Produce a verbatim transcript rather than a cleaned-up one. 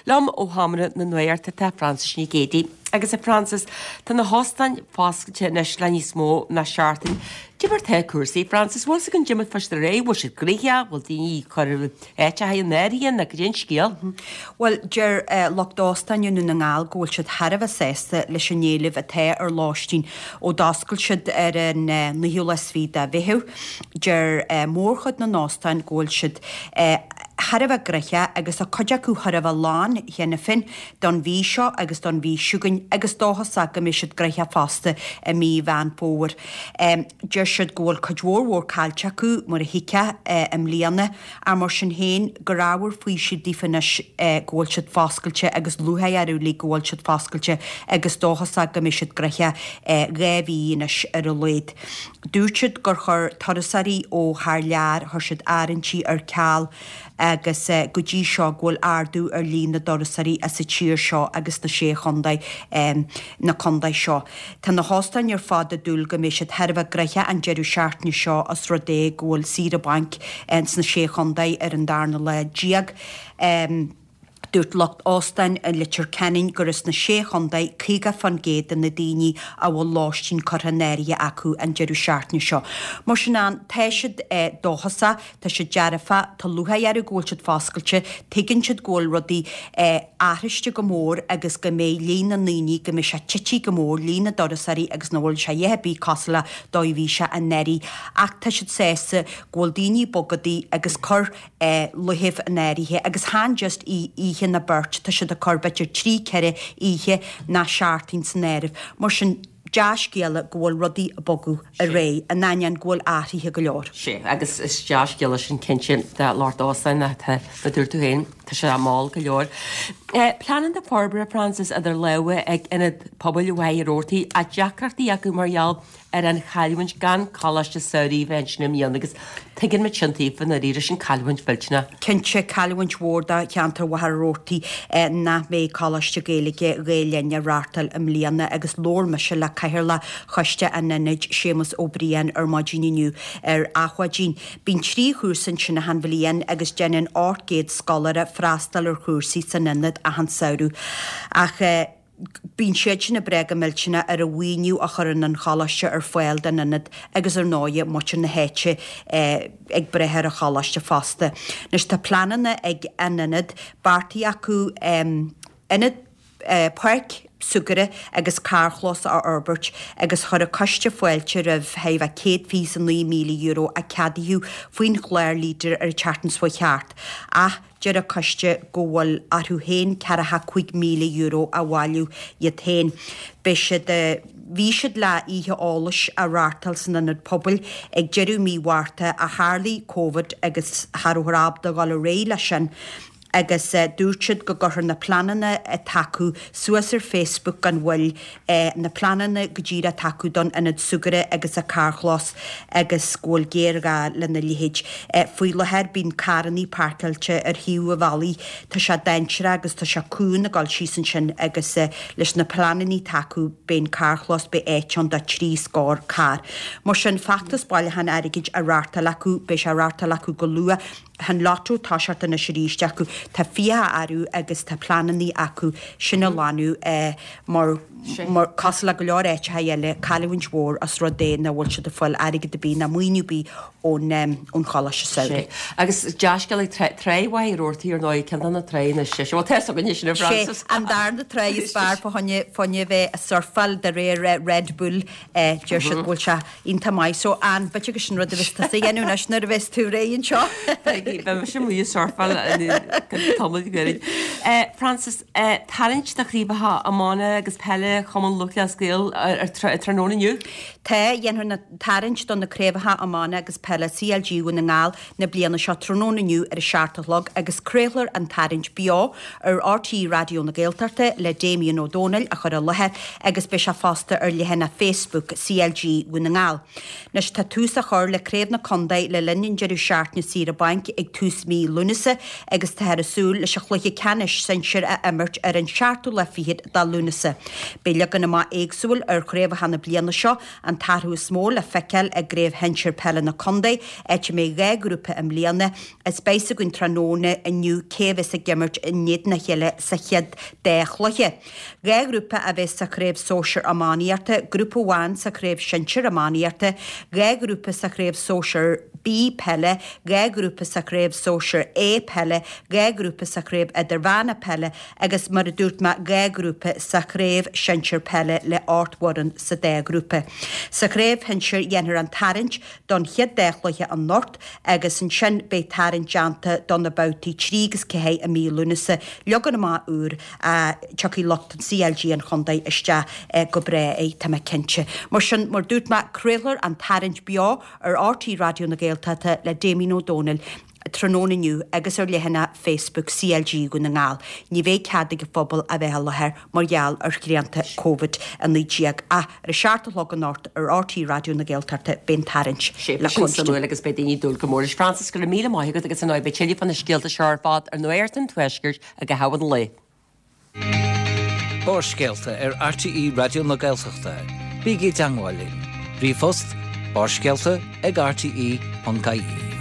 Lom ó hamra na nuir te Francis ní gédi. Agus a Francis tan na hostan fáscalte na slení smó na seaartain. Dibar te cuasaí, Francis, bhil gon Jimmy fast a ré, bhil si gríe, bhil daoine chuir éite ha néiríon na gríon scéal? Well, ger uh, lochdástainú na ngáil ghfuil siad Haribh a sésta leis an néileh a te ar láistín ó dascail siad ar an uh, na hiúla svída bheithú. Ger uh, mórchad na nástain ghfuil siad uh, Haribh a greiche agus a codeacú Haribh a lán chéna fin don bhí seo agus don bhí siúgain agus dóthasa go mis siad greiche fasta a mí bhean póir. Um, ger siad ghfuil codhór mhór cáilteachú mar a hiice uh, am líana ar mar sin héin go ráhar faoi siad dífanis uh, ghfuil siad fáscailte agus lúthaí arú lí ghfuil siad fáscailte agus dóthasa go mis siad greiche uh, réhíonas ar a léad. Dúirt siad gur chur torasarí ó thar lear thur siad áirintí ar ceall agus uh, go dtí seo ghfuil ardú ar lína dorasarí a sa tíir seo agus na sé chundaid um, na condaid seo. Tá na hostain ar fád a dúil go mis siad Haribh a greiche an jeú seaartne seo as rodé ghfuil síra bank ens na sé chundaid ar an darna le diag. Um, Dúirt locht ástein an litir cenin gur is na sé chundaid cíga fan géad an na daoine a bhfuil láistín corthanéirí acu an jeú seaartne seo. Mar sin an teisiid eh, dóthasa tá si dearafa tá lúthaí ar a ghfuil siad fáscailte, tuigeann siad ghfuil rudaí eh, áthraiste go mór agus go mé lína naoine go mé se tití go mór lína dorasarí agus na bhfuil se dhébí cosla dóibhí se an neirí. Ach tá siad sésa ghfuil daoine bogadaí agus chur eh, luthimh an néirithe agus há just í ihe na burt tá siad a corbaitir trí ceire ihe na seaartain san néirimh. Mar sin deas géala ghfuil rudaí a bogu a ré a nain ghfuil áthíthe go leor. sé, agus is deas géala sin cinsin de Lord Ástein na dúir tú héin, tá sé a máil go leor. Planan de Forbara, Francis, idir lewe ag inad pobl uhaid rótaí a deacartaí acu margheall ar an chailhaint gan cálaiste saoí bhaintina míon agus tuigeann me tintaí fan na ríire sin chailhaint biltena. Cinse chailhaint mhórda ceantar wathair rótaí eh, na mé cálaiste géalaige réilenne rátal am líana agus lórma se le caithirla chuiste a niniid Séamus Ó Briain ar maidíniu ar achuadín. Bín trí chúrsan sin na hanbhlíon agus déanann áirgéad scolara freastal ar chúrsaí san ninad a han saoú. Ach eh, bín siad sin na brega miltena ar a bhaoiniú a churann an chalaiste ar foiil den inad agus ar náide mutin na héite eh, ag brethir a chalaiste fasta. Nes tá planana ag an inad bartaí acu um, inad uh, park sugare agus carchlós a Albert agus chur a coiste foiilte rah heibh céad fís an naoi míle euro a cadíú faoin chléir lítir ar chartans fo cheart. A dear a coiste go bhfuil arthú héin cearatha chuig míle euro a bháilú iad héin. Be se de Bhí siad le ihe álais a rátal san anad pobl ag jeú míhharrta a hálaí COVID agus Harúthráb do gáil ré lei sin. agus uh, dúirtid go gurthar na planana a taú suas ar Facebook an bhfuil uh, na planana go ddíra taú don inad sugare agus a carchlós agus scóil géirga le na lihéid. Uh, Fuoi lehéir bín caraní parcailte ar hiú a bhalaí tá se daintere agus tá se cún a gáil sísan sin agus uh, leis na plananí taú ben carchlós be éition da trí scór car. Mar sin factas bailile han aigeid a rátal acu be se rátal acu go lua han látú táseart na siríiste acu tá fiatha arú agus tá plananí acu sinna lánú eh, mar mar cosla go leor éite ha dhéile chailhaint mhór as rodé na bhfuil siad a foiil aige de bí na muoinú bí ón ón chalaiste saoí. Agus deascail ag tréhhaid rótaí ar náid ceanna na tréna sé. Bhil te go ní sin Francis. An dar na tré is fear fanne fanne bheith a surfal de ré Red Bull eh, deir siad bhfuil se ionta mai so an bete go sin rud a bhís tá dhéanú nes na bheits tú réon seo. Be sin mú surfal tomid goid. Francis, tarint na chríbatha amána agus pelle chaman lucia scéal ar trónaniu? Tá dhéanar na tarint don na crébatha amána agus pelle C L G na ngáil na bliana seo trónaniu ar a seaartalog agus créalar an tarint beá ar R T E radio na Gaeltarte le Damien O'Donnell a chur a lethe agus be se fásta ar lehéna Facebook C L G na ngáil. Nes tá tús a chur le créb na condaid le linn jeú seaart na síra bank ag tús mí lunasa agus tá ar a súl leis a chluiche canis san sir a emmert ar an seaartú le fiad dá lunasa. Béile gan má éagsúil ar chréibh hena bliana seo an an tarthú smó le feiceil a gréibh henseir pelle na Condae, eit mé ré grúpa am líana, is béise gon tróna aniu céhs a gimmert in néad na chéile sa chead déchloche. Ré grúpa a bheith sa chréibh sóisiir amáníarta, grúpa bháin sa chréibh sinseir amáníarta, ré grúpa sa chréibh sóisiir B pelle, ré grúpa sa chréibh sóisiir A pelle, ré grúpa sa chréibh idirhana pelle, agus mar a dúirt ma ré grúpa sa chréibh sinseir pelle le áirtmharan sa dé grúpa. Sa chréibh hinseir dhéanaar an tarint don chead déchloche an nort, agus an sin bé tarint deanta don na bouti trígus cehé a mí lunasa, legan má úr a tuí locht an C L G an Condae iste go bré é tá cinse. Mar sin mar dúirt ma crélar an tarint beá ar R T Radio na Gaeltachta le Damien O'Donnell trónaniu agus ar lehanana Facebook C L G go na ngáil. Ní bhéh ceada go phobal a bheith lethir margheall ar chríanta COVID a nídíag a ar seaartta le an náirt ar R T Radio na Gaeltachta ben tarint le conú agus be daoine dul go mór Francis go míle maithe agus an be chéile fan na scéalta searfád ar nuirtan tuisgurt a go hahan le. Bárscéalta ar R T E Radio na Gaeltachta. Bígé Dangwalin. Brí fust, bárscéalta ag R T E an Gaí.